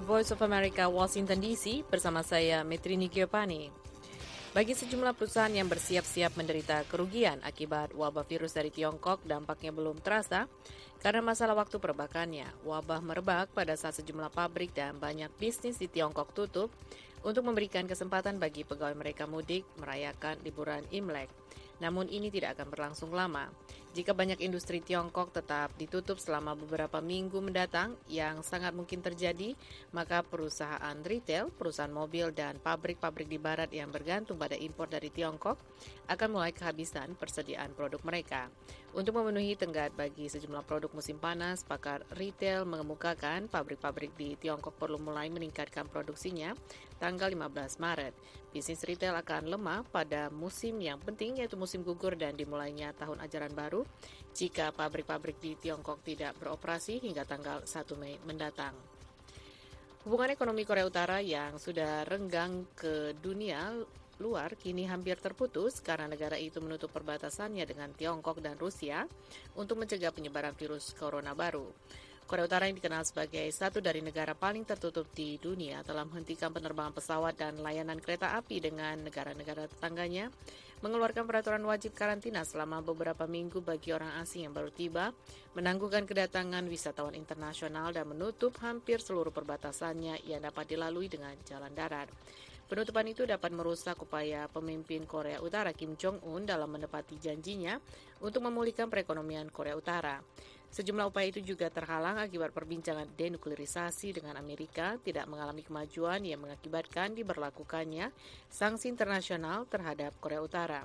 Voice of America, Washington DC, bersama saya Metrini Giovanni. Bagi sejumlah perusahaan yang bersiap-siap menderita kerugian akibat wabah virus dari Tiongkok, dampaknya belum terasa karena masalah waktu perbakannya. Wabah merebak pada saat sejumlah pabrik dan banyak bisnis di Tiongkok tutup untuk memberikan kesempatan bagi pegawai mereka mudik merayakan liburan Imlek. Namun ini tidak akan berlangsung lama. Jika banyak industri Tiongkok tetap ditutup selama beberapa minggu mendatang, yang sangat mungkin terjadi, maka perusahaan retail, perusahaan mobil, dan pabrik-pabrik di barat yang bergantung pada impor dari Tiongkok akan mulai kehabisan persediaan produk mereka. Untuk memenuhi tenggat bagi sejumlah produk musim panas, pakar retail mengemukakan pabrik-pabrik di Tiongkok perlu mulai meningkatkan produksinya tanggal 15 Maret. Bisnis retail akan lemah pada musim yang penting, yaitu musim gugur dan dimulainya tahun ajaran baru, jika pabrik-pabrik di Tiongkok tidak beroperasi hingga tanggal 1 Mei mendatang. Hubungan ekonomi Korea Utara yang sudah renggang ke dunia luar kini hampir terputus karena negara itu menutup perbatasannya dengan Tiongkok dan Rusia untuk mencegah penyebaran virus corona baru. Korea Utara yang dikenal sebagai satu dari negara paling tertutup di dunia telah menghentikan penerbangan pesawat dan layanan kereta api dengan negara-negara tetangganya, mengeluarkan peraturan wajib karantina selama beberapa minggu bagi orang asing yang baru tiba, menangguhkan kedatangan wisatawan internasional, dan menutup hampir seluruh perbatasannya yang dapat dilalui dengan jalan darat. Penutupan itu dapat merusak upaya pemimpin Korea Utara Kim Jong-un dalam menepati janjinya untuk memulihkan perekonomian Korea Utara. Sejumlah upaya itu juga terhalang akibat perbincangan denuklerisasi dengan Amerika tidak mengalami kemajuan yang mengakibatkan diberlakukannya sanksi internasional terhadap Korea Utara.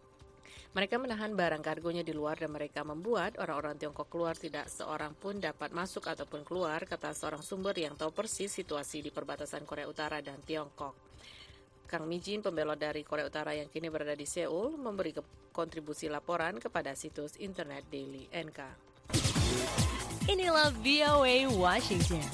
Mereka menahan barang kargonya di luar dan mereka membuat orang-orang Tiongkok keluar tidak seorang pun dapat masuk ataupun keluar, kata seorang sumber yang tahu persis situasi di perbatasan Korea Utara dan Tiongkok. Kang Mijin, pembelot dari Korea Utara yang kini berada di Seoul, memberi kontribusi laporan kepada situs internet Daily NK. Inilah VOA Washington.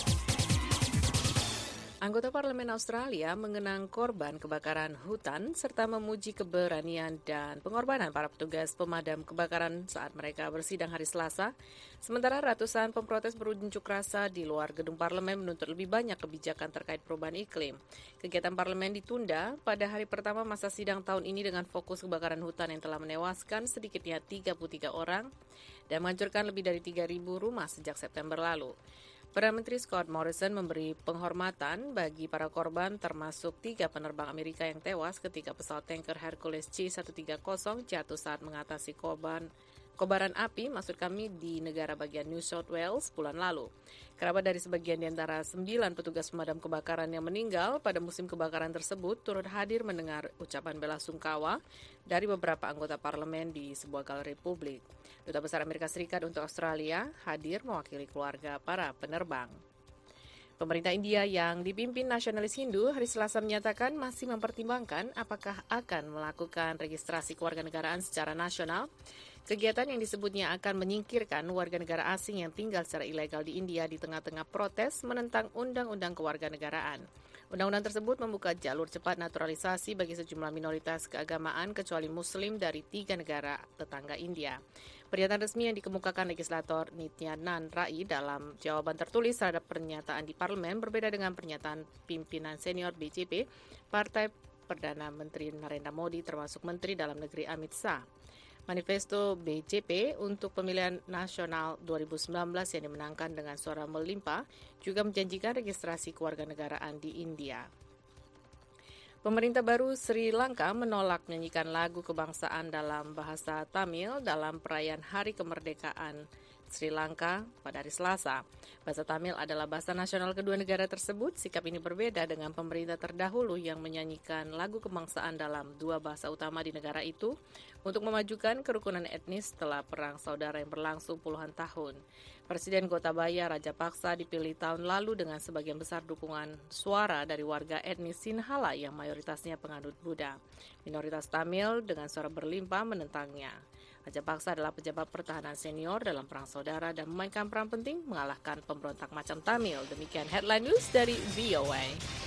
Anggota Parlemen Australia mengenang korban kebakaran hutan serta memuji keberanian dan pengorbanan para petugas pemadam kebakaran saat mereka bersidang hari Selasa. Sementara ratusan pemprotes berunjuk rasa di luar gedung parlemen menuntut lebih banyak kebijakan terkait perubahan iklim. Kegiatan parlemen ditunda pada hari pertama masa sidang tahun ini dengan fokus kebakaran hutan yang telah menewaskan sedikitnya 33 orang dan menghancurkan lebih dari 3.000 rumah sejak September lalu. Perdana Menteri Scott Morrison memberi penghormatan bagi para korban termasuk 3 penerbang Amerika yang tewas ketika pesawat tanker Hercules C-130 jatuh saat mengatasi kobaran api, di negara bagian New South Wales bulan lalu. Kerabat dari sebagian di antara 9 petugas pemadam kebakaran yang meninggal pada musim kebakaran tersebut turut hadir mendengar ucapan bela sungkawa dari beberapa anggota parlemen di sebuah galeri publik. Duta Besar Amerika Serikat untuk Australia hadir mewakili keluarga para penerbang. Pemerintah India yang dipimpin nasionalis Hindu hari Selasa menyatakan masih mempertimbangkan apakah akan melakukan registrasi kewarganegaraan secara nasional. Kegiatan yang disebutnya akan menyingkirkan warga negara asing yang tinggal secara ilegal di India di tengah-tengah protes menentang undang-undang kewarganegaraan. Undang-undang tersebut membuka jalur cepat naturalisasi bagi sejumlah minoritas keagamaan kecuali Muslim dari 3 negara tetangga India. Pernyataan resmi yang dikemukakan legislator Nityanan Rai dalam jawaban tertulis terhadap pernyataan di parlemen berbeda dengan pernyataan pimpinan senior BJP, Partai Perdana Menteri Narendra Modi termasuk Menteri Dalam Negeri Amit Shah. Manifesto BJP untuk pemilihan nasional 2019 yang dimenangkan dengan suara melimpah juga menjanjikan registrasi kewarganegaraan di India. Pemerintah baru Sri Lanka menolak menyanyikan lagu kebangsaan dalam bahasa Tamil dalam perayaan Hari Kemerdekaan Sri Lanka pada hari Selasa. Bahasa Tamil adalah bahasa nasional kedua negara tersebut. Sikap ini berbeda dengan pemerintah terdahulu yang menyanyikan lagu kebangsaan dalam 2 bahasa utama di negara itu untuk memajukan kerukunan etnis setelah perang saudara yang berlangsung puluhan tahun. Presiden Gotabaya Rajapaksa dipilih tahun lalu dengan sebagian besar dukungan suara dari warga etnis Sinhala yang mayoritasnya penganut Buddha. Minoritas Tamil dengan suara berlimpah menentangnya. Rajapaksa adalah pejabat pertahanan senior dalam perang saudara dan memainkan peran penting mengalahkan pemberontak macam Tamil. Demikian headline news dari VOA.